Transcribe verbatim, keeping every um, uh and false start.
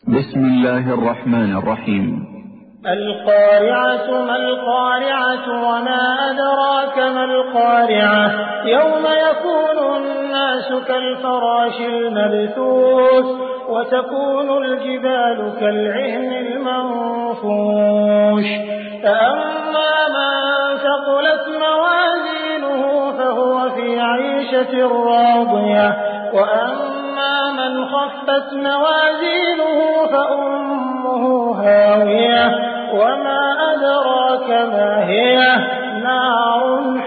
بسم الله الرحمن الرحيم. القارعة ما القارعة وما أدراك ما القارعة يوم يكون الناس كالفراش المبثوث وتكون الجبال كالعهن المنفوش فأما من ثقلت موازينه فهو في عيشة راضية وأما من خفت موازينه فأمه هاوية وما أدراك ما هي نار